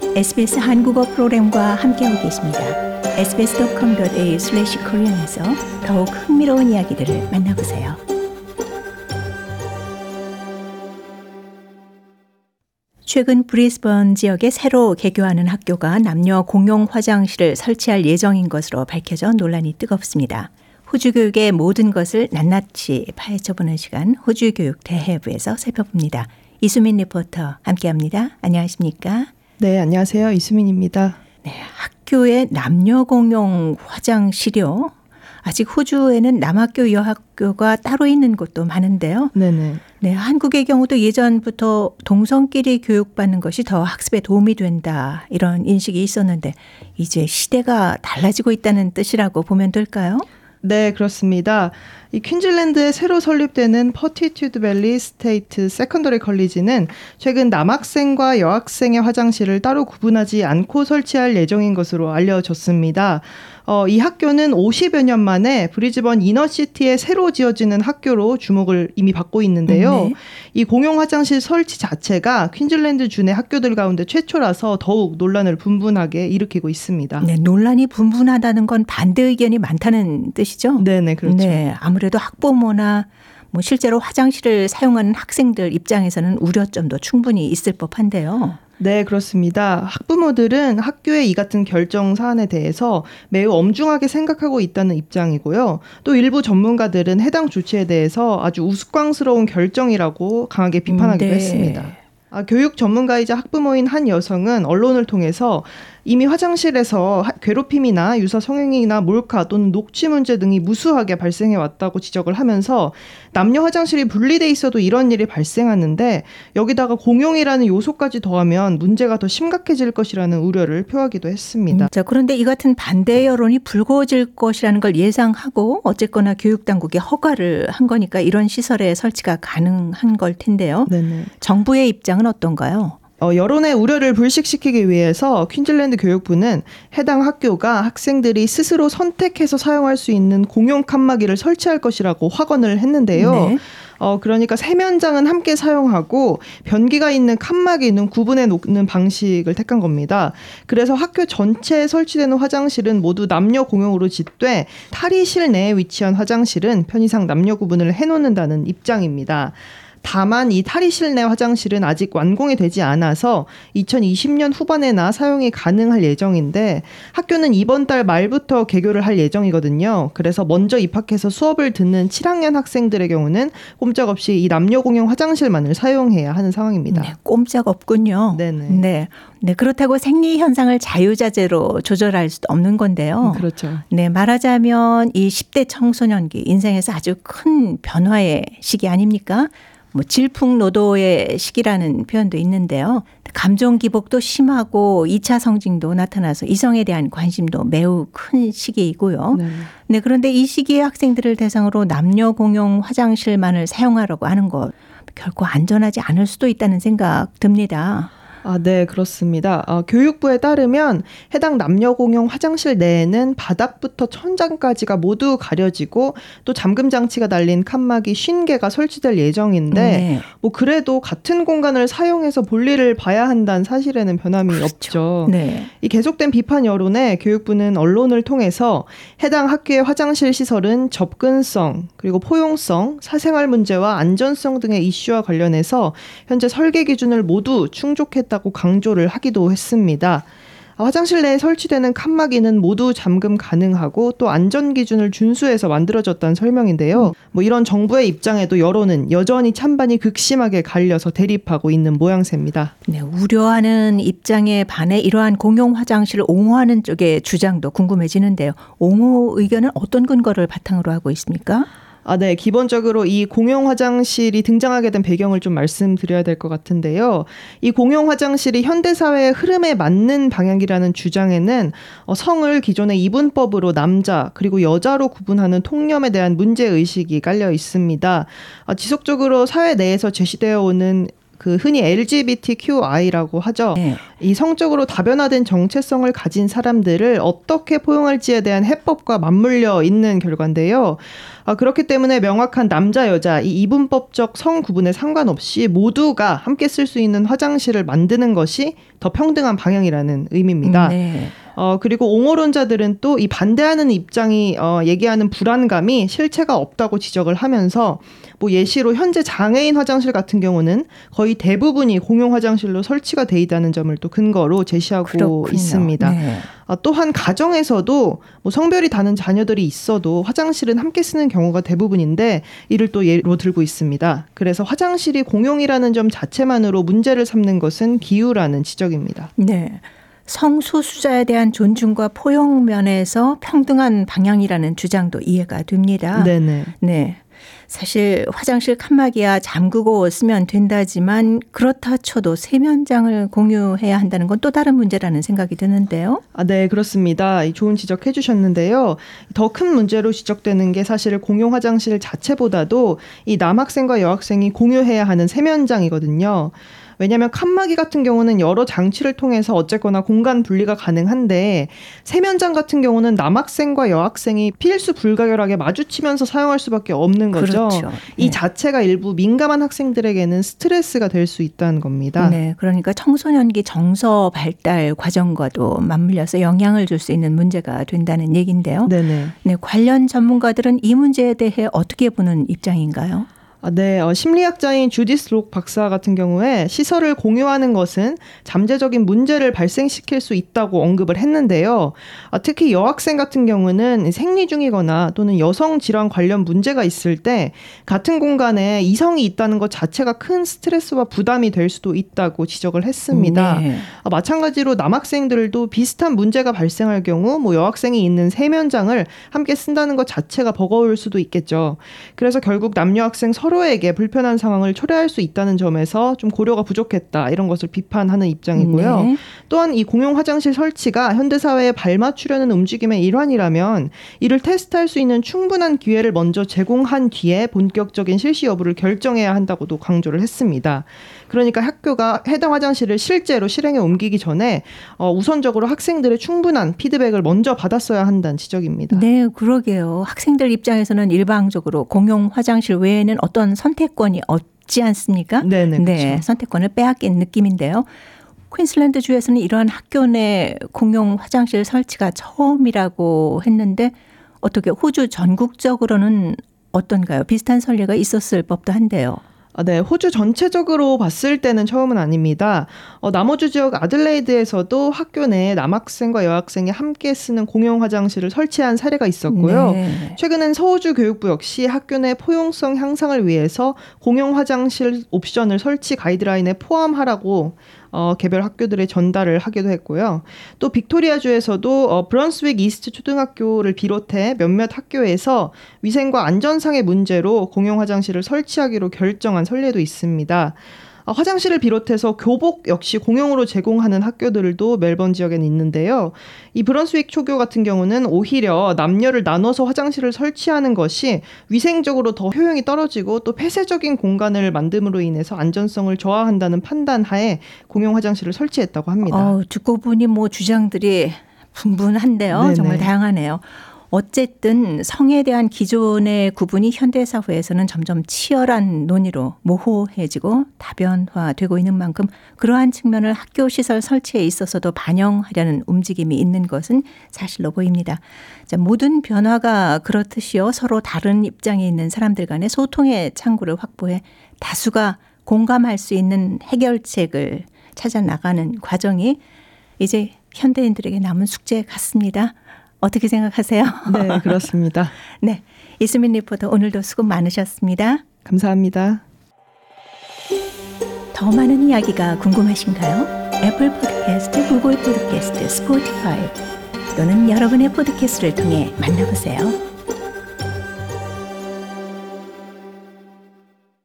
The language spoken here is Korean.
SBS 한국어 프로그램과 함께하고 계십니다. sbs.com.au/korean에서 더욱 흥미로운 이야기들을 만나보세요. 최근 브리스번 지역에 새로 개교하는 학교가 남녀 공용 화장실을 설치할 예정인 것으로 밝혀져 논란이 뜨겁습니다. 호주 교육의 모든 것을 낱낱이 파헤쳐보는 시간, 호주 교육 대해부에서 살펴봅니다. 이수민 리포터 함께합니다. 안녕하십니까? 네, 안녕하세요. 이수민입니다. 네, 학교에 남녀 공용 화장실이요. 아직 호주에는 남학교, 여학교가 따로 있는 곳도 많은데요. 네네. 네, 한국의 경우도 예전부터 동성끼리 교육받는 것이 더 학습에 도움이 된다, 이런 인식이 있었는데 이제 시대가 달라지고 있다는 뜻이라고 보면 될까요? 네, 그렇습니다. 이 퀸즐랜드에 새로 설립되는 퍼티튜드 밸리 스테이트 세컨더리 컬리지는 최근 남학생과 여학생의 화장실을 따로 구분하지 않고 설치할 예정인 것으로 알려졌습니다. 이 학교는 50여 년 만에 브리즈번 이너시티에 새로 지어지는 학교로 주목을 이미 받고 있는데요. 네. 이 공용 화장실 설치 자체가 퀸즐랜드 주내 학교들 가운데 최초라서 더욱 논란을 분분하게 일으키고 있습니다. 네, 논란이 분분하다는 건 반대 의견이 많다는 뜻이죠? 네네, 그렇죠. 네, 아무래도 학부모나 실제로 화장실을 사용하는 학생들 입장에서는 우려점도 충분히 있을 법한데요. 네, 그렇습니다. 학부모들은 학교의 이 같은 결정 사안에 대해서 매우 엄중하게 생각하고 있다는 입장이고요. 또 일부 전문가들은 해당 조치에 대해서 아주 우스꽝스러운 결정이라고 강하게 비판하기도 네. 했습니다. 교육 전문가이자 학부모인 한 여성은 언론을 통해서 이미 화장실에서 괴롭힘이나 유사 성행위나 몰카 또는 녹취 문제 등이 무수하게 발생해 왔다고 지적을 하면서 남녀 화장실이 분리돼 있어도 이런 일이 발생하는데 여기다가 공용이라는 요소까지 더하면 문제가 더 심각해질 것이라는 우려를 표하기도 했습니다. 자, 그런데 이 같은 반대 여론이 불거질 것이라는 걸 예상하고 어쨌거나 교육당국이 허가를 한 거니까 이런 시설의 설치가 가능한 걸 텐데요. 네네. 정부의 입장은 어떤가요? 여론의 우려를 불식시키기 위해서 퀸즐랜드 교육부는 해당 학교가 학생들이 스스로 선택해서 사용할 수 있는 공용 칸막이를 설치할 것이라고 확언을 했는데요. 네. 그러니까 세면장은 함께 사용하고 변기가 있는 칸막이는 구분해 놓는 방식을 택한 겁니다. 그래서 학교 전체에 설치되는 화장실은 모두 남녀 공용으로 짓되 탈의실 내에 위치한 화장실은 편의상 남녀 구분을 해놓는다는 입장입니다. 다만 이 탈의실 내 화장실은 아직 완공이 되지 않아서 2020년 후반에나 사용이 가능할 예정인데 학교는 이번 달 말부터 개교를 할 예정이거든요. 그래서 먼저 입학해서 수업을 듣는 7학년 학생들의 경우는 꼼짝없이 이 남녀 공용 화장실만을 사용해야 하는 상황입니다. 네, 꼼짝 없군요. 네네. 네, 그렇다고 생리 현상을 자유자재로 조절할 수도 없는 건데요. 그렇죠. 네, 말하자면 이 10대 청소년기 인생에서 아주 큰 변화의 시기 아닙니까? 질풍노도의 시기라는 표현도 있는데요. 감정 기복도 심하고 2차 성징도 나타나서 이성에 대한 관심도 매우 큰 시기이고요. 네, 그런데 이 시기에 학생들을 대상으로 남녀 공용 화장실만을 사용하라고 하는 것 결코 안전하지 않을 수도 있다는 생각 듭니다. 네, 그렇습니다. 교육부에 따르면 해당 남녀 공용 화장실 내에는 바닥부터 천장까지가 모두 가려지고 또 잠금 장치가 달린 칸막이 50개가 설치될 예정인데 그래도 같은 공간을 사용해서 볼일을 봐야 한다는 사실에는 변함이 없죠. 네. 이 계속된 비판 여론에 교육부는 언론을 통해서 해당 학교의 화장실 시설은 접근성, 그리고 포용성, 사생활 문제와 안전성 등의 이슈와 관련해서 현재 설계 기준을 모두 충족했다고 강조를 하기도 했습니다. 화장실 내에 설치되는 칸막이는 모두 잠금 가능하고 또 안전 기준을 준수해서 만들어졌다는 설명인데요. 이런 정부의 입장에도 여론은 여전히 찬반이 극심하게 갈려서 대립하고 있는 모양새입니다. 네, 우려하는 입장에 반해 이러한 공용 화장실을 옹호하는 쪽의 주장도 궁금해지는데요. 옹호 의견은 어떤 근거를 바탕으로 하고 있습니까? 네. 기본적으로 이 공용 화장실이 등장하게 된 배경을 좀 말씀드려야 될 것 같은데요. 이 공용 화장실이 현대사회의 흐름에 맞는 방향이라는 주장에는 성을 기존의 이분법으로 남자 그리고 여자로 구분하는 통념에 대한 문제의식이 깔려 있습니다. 지속적으로 사회 내에서 제시되어 오는 그 흔히 LGBTQI라고 하죠. 네. 이 성적으로 다변화된 정체성을 가진 사람들을 어떻게 포용할지에 대한 해법과 맞물려 있는 결과인데요. 그렇기 때문에 명확한 남자, 여자, 이 이분법적 성 구분에 상관없이 모두가 함께 쓸 수 있는 화장실을 만드는 것이 더 평등한 방향이라는 의미입니다. 네. 그리고 옹호론자들은 또 이 반대하는 입장이 얘기하는 불안감이 실체가 없다고 지적을 하면서 뭐 예시로 현재 장애인 화장실 같은 경우는 거의 대부분이 공용 화장실로 설치가 돼 있다는 점을 또 근거로 제시하고 그렇군요. 있습니다. 네. 또한 가정에서도 뭐 성별이 다른 자녀들이 있어도 화장실은 함께 쓰는 경우가 대부분인데 이를 또 예로 들고 있습니다. 그래서 화장실이 공용이라는 점 자체만으로 문제를 삼는 것은 기우라는 지적입니다. 네. 성소수자에 대한 존중과 포용 면에서 평등한 방향이라는 주장도 이해가 됩니다. 네네. 네. 사실 화장실 칸막이야 잠그고 쓰면 된다지만 그렇다 쳐도 세면장을 공유해야 한다는 건 또 다른 문제라는 생각이 드는데요. 네, 그렇습니다. 좋은 지적해 주셨는데요. 더 큰 문제로 지적되는 게 사실 공용 화장실 자체보다도 이 남학생과 여학생이 공유해야 하는 세면장이거든요. 왜냐하면 칸막이 같은 경우는 여러 장치를 통해서 어쨌거나 공간 분리가 가능한데 세면장 같은 경우는 남학생과 여학생이 필수 불가결하게 마주치면서 사용할 수밖에 없는 거죠. 그렇죠. 이 네. 자체가 일부 민감한 학생들에게는 스트레스가 될 수 있다는 겁니다. 네, 그러니까 청소년기 정서 발달 과정과도 맞물려서 영향을 줄 수 있는 문제가 된다는 얘기인데요. 네네. 네, 관련 전문가들은 이 문제에 대해 어떻게 보는 입장인가요? 네, 심리학자인 주디스 록 박사 같은 경우에 시설을 공유하는 것은 잠재적인 문제를 발생시킬 수 있다고 언급을 했는데요. 특히 여학생 같은 경우는 생리 중이거나 또는 여성 질환 관련 문제가 있을 때 같은 공간에 이성이 있다는 것 자체가 큰 스트레스와 부담이 될 수도 있다고 지적을 했습니다. 네. 마찬가지로 남학생들도 비슷한 문제가 발생할 경우 뭐 여학생이 있는 세면장을 함께 쓴다는 것 자체가 버거울 수도 있겠죠. 그래서 결국 남녀 학생 서로에게 불편한 상황을 초래할 수 있다는 점에서 좀 고려가 부족했다 이런 것을 비판하는 입장이고요. 네. 또한 이 공용 화장실 설치가 현대사회에 발맞추려는 움직임의 일환이라면 이를 테스트할 수 있는 충분한 기회를 먼저 제공한 뒤에 본격적인 실시 여부를 결정해야 한다고도 강조를 했습니다. 그러니까 학교가 해당 화장실을 실제로 실행에 옮기기 전에 우선적으로 학생들의 충분한 피드백을 먼저 받았어야 한다는 지적입니다. 네, 그러게요. 학생들 입장에서는 일방적으로 공용 화장실 외에는 어떤 선택권이 없지 않습니까? 네네, 네, 그렇죠. 선택권을 빼앗긴 느낌인데요. 퀸슬랜드 주에서는 이러한 학교 내 공용 화장실 설치가 처음이라고 했는데 어떻게 호주 전국적으로는 어떤가요? 비슷한 선례가 있었을 법도 한데요. 네, 호주 전체적으로 봤을 때는 처음은 아닙니다. 남호주 지역 아들레이드에서도 학교 내에 남학생과 여학생이 함께 쓰는 공용 화장실을 설치한 사례가 있었고요. 네. 최근엔 서호주 교육부 역시 학교 내 포용성 향상을 위해서 공용 화장실 옵션을 설치 가이드라인에 포함하라고 개별 학교들에 전달을 하기도 했고요. 또 빅토리아주에서도 브런스윅 이스트 초등학교를 비롯해 몇몇 학교에서 위생과 안전상의 문제로 공용 화장실을 설치하기로 결정한 선례도 있습니다. 화장실을 비롯해서 교복 역시 공용으로 제공하는 학교들도 멜번 지역에는 있는데요. 이 브런스윅 초교 같은 경우는 오히려 남녀를 나눠서 화장실을 설치하는 것이 위생적으로 더 효용이 떨어지고 또 폐쇄적인 공간을 만듦으로 인해서 안전성을 저하한다는 판단 하에 공용 화장실을 설치했다고 합니다. 듣고 보니 뭐 주장들이 분분한데요. 네네. 정말 다양하네요. 어쨌든 성에 대한 기존의 구분이 현대사회에서는 점점 치열한 논의로 모호해지고 다변화되고 있는 만큼 그러한 측면을 학교 시설 설치에 있어서도 반영하려는 움직임이 있는 것은 사실로 보입니다. 자, 모든 변화가 그렇듯이요. 서로 다른 입장에 있는 사람들 간의 소통의 창구를 확보해 다수가 공감할 수 있는 해결책을 찾아 나가는 과정이 이제 현대인들에게 남은 숙제 같습니다. 어떻게 생각하세요? 네, 그렇습니다. 네, 이수민 리포터 오늘도 수고 많으셨습니다. 감사합니다. 더 많은 이야기가 궁금하신가요? 애플 팟캐스트, 구글 팟캐스트, 스포티파이 또는 여러분의 팟캐스트를 통해 만나보세요.